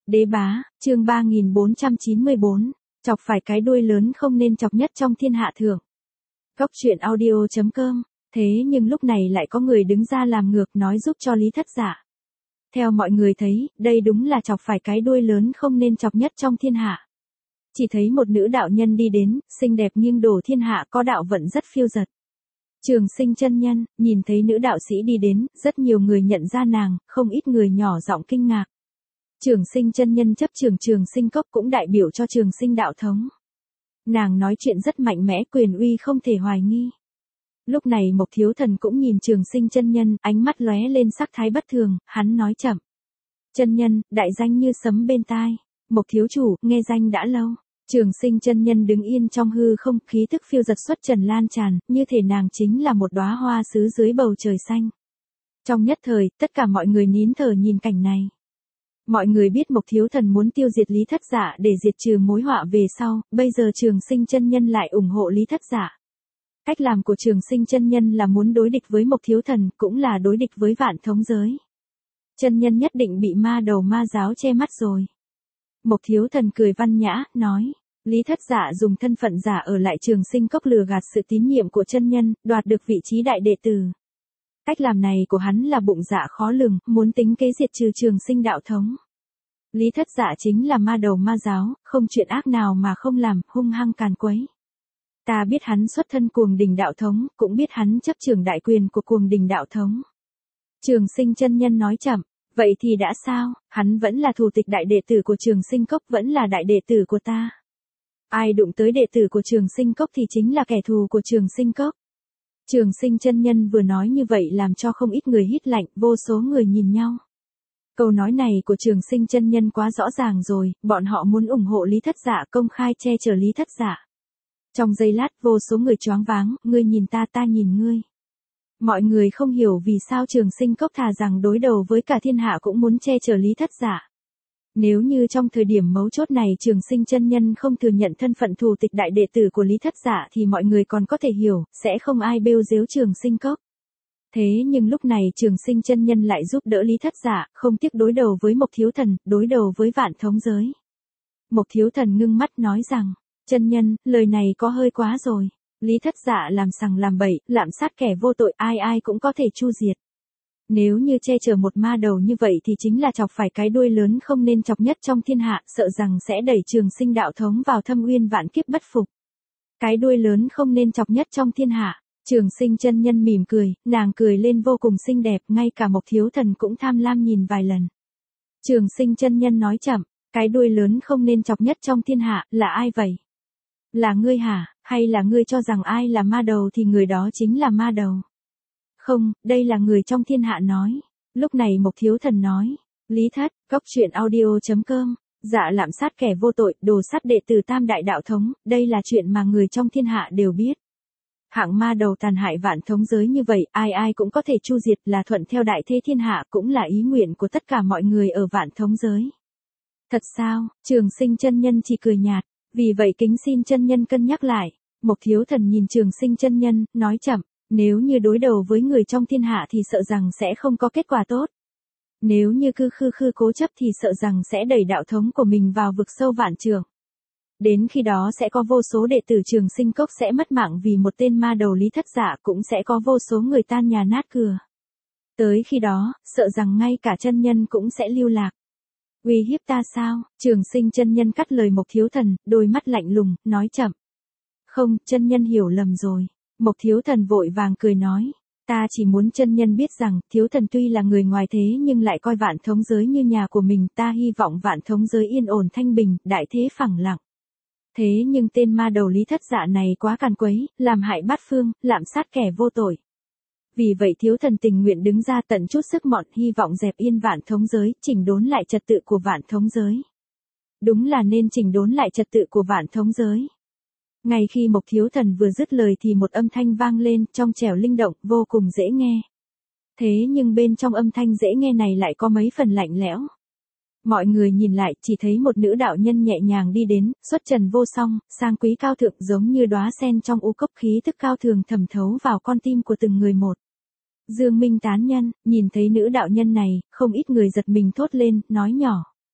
Đế bá, chương 3494, chọc phải cái đuôi lớn không nên chọc nhất trong thiên hạ thượng. Góc truyện audio.com, thế nhưng lúc này lại có người đứng ra làm ngược nói giúp cho Lý Thất Dạ. Theo mọi người thấy, đây đúng là chọc phải cái đuôi lớn không nên chọc nhất trong thiên hạ. Chỉ thấy một nữ đạo nhân đi đến, xinh đẹp nghiêng đổ thiên hạ, có đạo vận rất phiêu dật. Trường Sinh chân nhân, nhìn thấy nữ đạo sĩ đi đến, rất nhiều người nhận ra nàng, không ít người nhỏ giọng kinh ngạc. Trường Sinh chân nhân chấp trường Trường Sinh cốc cũng đại biểu cho Trường Sinh đạo thống. Nàng nói chuyện rất mạnh mẽ, quyền uy không thể hoài nghi. Lúc này Mộc Thiếu Thần cũng nhìn Trường Sinh chân nhân, ánh mắt lóe lên sắc thái bất thường, hắn nói chậm. Chân nhân, đại danh như sấm bên tai. Mộc thiếu chủ, nghe danh đã lâu. Trường Sinh chân nhân đứng yên trong hư không, khí tức phiêu dật xuất trần lan tràn, như thể nàng chính là một đóa hoa sứ dưới bầu trời xanh. Trong nhất thời, tất cả mọi người nín thở nhìn cảnh này. Mọi người biết Mộc Thiếu Thần muốn tiêu diệt Lý Thất Dạ để diệt trừ mối họa về sau, bây giờ Trường Sinh chân nhân lại ủng hộ Lý Thất Dạ. Cách làm của Trường Sinh chân nhân là muốn đối địch với Mộc Thiếu Thần, cũng là đối địch với vạn thống giới. Chân nhân nhất định bị ma đầu ma giáo che mắt rồi. Mộc Thiếu Thần cười văn nhã, nói, Lý Thất Dạ dùng thân phận giả ở lại Trường Sinh cốc lừa gạt sự tín nhiệm của chân nhân, đoạt được vị trí đại đệ tử. Cách làm này của hắn là bụng dạ khó lường, muốn tính kế diệt trừ Trường Sinh đạo thống. Lý Thất Dạ chính là ma đầu ma giáo, không chuyện ác nào mà không làm, hung hăng càn quấy. Ta biết hắn xuất thân Cuồng Đình đạo thống, cũng biết hắn chấp trưởng đại quyền của Cuồng Đình đạo thống. Trường Sinh chân nhân nói chậm, vậy thì đã sao, hắn vẫn là thủ tịch đại đệ tử của Trường Sinh cốc, vẫn là đại đệ tử của ta. Ai đụng tới đệ tử của Trường Sinh cốc thì chính là kẻ thù của Trường Sinh cốc. Trường Sinh chân nhân vừa nói như vậy làm cho không ít người hít lạnh, vô số người nhìn nhau. Câu nói này của Trường Sinh chân nhân quá rõ ràng rồi, bọn họ muốn ủng hộ Lý Thất Dạ, công khai che chở Lý Thất Dạ. Trong giây lát vô số người choáng váng, ngươi nhìn ta, ta nhìn ngươi. Mọi người không hiểu vì sao Trường Sinh cốc thà rằng đối đầu với cả thiên hạ cũng muốn che chở Lý Thất Dạ. Nếu như trong thời điểm mấu chốt này Trường Sinh chân nhân không thừa nhận thân phận thủ tịch đại đệ tử của Lý Thất Dạ thì mọi người còn có thể hiểu, sẽ không ai bêu giếu Trường Sinh cốc. Thế nhưng lúc này Trường Sinh chân nhân lại giúp đỡ Lý Thất Dạ, không tiếc đối đầu với Mộc Thiếu Thần, đối đầu với vạn thống giới. Mộc Thiếu Thần ngưng mắt nói rằng, chân nhân, lời này có hơi quá rồi. Lý Thất Dạ làm sằng làm bậy, lạm sát kẻ vô tội, ai ai cũng có thể chu diệt. Nếu như che chở một ma đầu như vậy thì chính là chọc phải cái đuôi lớn không nên chọc nhất trong thiên hạ, sợ rằng sẽ đẩy Trường Sinh đạo thống vào thâm uyên vạn kiếp bất phục. Cái đuôi lớn không nên chọc nhất trong thiên hạ. Trường Sinh chân nhân mỉm cười, nàng cười lên vô cùng xinh đẹp, ngay cả Mộc Thiếu Thần cũng tham lam nhìn vài lần. Trường Sinh chân nhân nói chậm, cái đuôi lớn không nên chọc nhất trong thiên hạ, là ai vậy? Là ngươi hả, hay là ngươi cho rằng ai là ma đầu thì người đó chính là ma đầu? Không, đây là người trong thiên hạ nói. Lúc này Mộc Thiếu Thần nói, Lý Thất, góc truyện audio.com, dạ lạm sát kẻ vô tội, đồ sát đệ tử tam đại đạo thống, đây là chuyện mà người trong thiên hạ đều biết. Hạng ma đầu tàn hại vạn thống giới như vậy, ai ai cũng có thể chu diệt, là thuận theo đại thế thiên hạ, cũng là ý nguyện của tất cả mọi người ở vạn thống giới. Thật sao? Trường Sinh chân nhân chỉ cười nhạt, vì vậy kính xin chân nhân cân nhắc lại. Mộc Thiếu Thần nhìn Trường Sinh chân nhân, nói chậm, nếu như đối đầu với người trong thiên hạ thì sợ rằng sẽ không có kết quả tốt. Nếu như cứ khư cố chấp thì sợ rằng sẽ đẩy đạo thống của mình vào vực sâu vạn trượng. Đến khi đó sẽ có vô số đệ tử Trường Sinh cốc sẽ mất mạng vì một tên ma đầu Lý Thất Dạ, cũng sẽ có vô số người tan nhà nát cửa. Tới khi đó, sợ rằng ngay cả chân nhân cũng sẽ lưu lạc. Uy hiếp ta sao? Trường Sinh chân nhân cắt lời Mộc Thiếu Thần, đôi mắt lạnh lùng, nói chậm. Không, chân nhân hiểu lầm rồi. Mộc Thiếu Thần vội vàng cười nói. Ta chỉ muốn chân nhân biết rằng, Thiếu Thần tuy là người ngoài thế nhưng lại coi vạn thống giới như nhà của mình, ta hy vọng vạn thống giới yên ổn thanh bình, đại thế phẳng lặng. Thế nhưng tên ma đầu Lý Thất Dạ này quá càn quấy, làm hại bát phương, lạm sát kẻ vô tội. Vì vậy Thiếu Thần tình nguyện đứng ra tận chút sức mọn, hy vọng dẹp yên vạn thống giới, chỉnh đốn lại trật tự của vạn thống giới. Đúng là nên chỉnh đốn lại trật tự của vạn thống giới. Ngay khi Mộc Thiếu Thần vừa dứt lời thì một âm thanh vang lên, trong trẻo linh động, vô cùng dễ nghe. Thế nhưng bên trong âm thanh dễ nghe này lại có mấy phần lạnh lẽo. Mọi người nhìn lại, chỉ thấy một nữ đạo nhân nhẹ nhàng đi đến, xuất trần vô song, sang quý cao thượng, giống như đóa sen trong u cốc, khí tức cao thường thẩm thấu vào con tim của từng người một. Dương Minh tán nhân, nhìn thấy nữ đạo nhân này, không ít người giật mình thốt lên, nói nhỏ.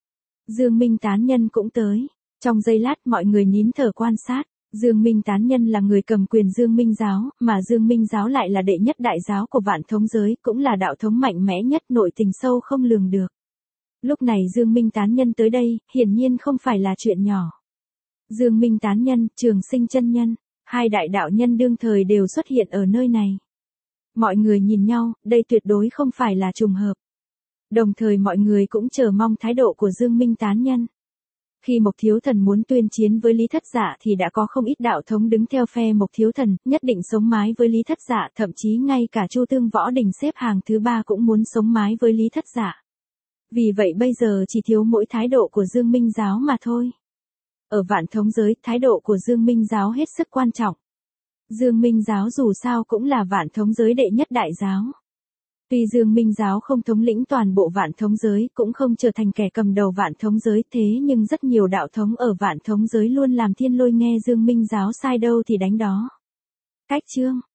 Dương Minh tán nhân cũng tới. Trong giây lát mọi người nín thở quan sát. Dương Minh tán nhân là người cầm quyền Dương Minh giáo, mà Dương Minh giáo lại là đệ nhất đại giáo của vạn thống giới, cũng là đạo thống mạnh mẽ nhất, nội tình sâu không lường được. Lúc này Dương Minh tán nhân tới đây, hiển nhiên không phải là chuyện nhỏ. Dương Minh tán nhân, Trường Sinh chân nhân, hai đại đạo nhân đương thời đều xuất hiện ở nơi này. Mọi người nhìn nhau, đây tuyệt đối không phải là trùng hợp. Đồng thời mọi người cũng chờ mong thái độ của Dương Minh tán nhân. Khi Mộc Thiếu Thần muốn tuyên chiến với Lý Thất Dạ thì đã có không ít đạo thống đứng theo phe Mộc Thiếu Thần, nhất định sống mái với Lý Thất Dạ, thậm chí ngay cả Chu Tương Võ Đình xếp hàng thứ 3 cũng muốn sống mái với Lý Thất Dạ. Vì vậy bây giờ chỉ thiếu mỗi thái độ của Dương Minh giáo mà thôi. Ở vạn thống giới, thái độ của Dương Minh giáo hết sức quan trọng. Dương Minh giáo dù sao cũng là vạn thống giới đệ nhất đại giáo. Tuy Dương Minh giáo không thống lĩnh toàn bộ vạn thống giới, cũng không trở thành kẻ cầm đầu vạn thống giới, thế nhưng rất nhiều đạo thống ở vạn thống giới luôn làm thiên lôi, nghe Dương Minh giáo sai đâu thì đánh đó. Cách chương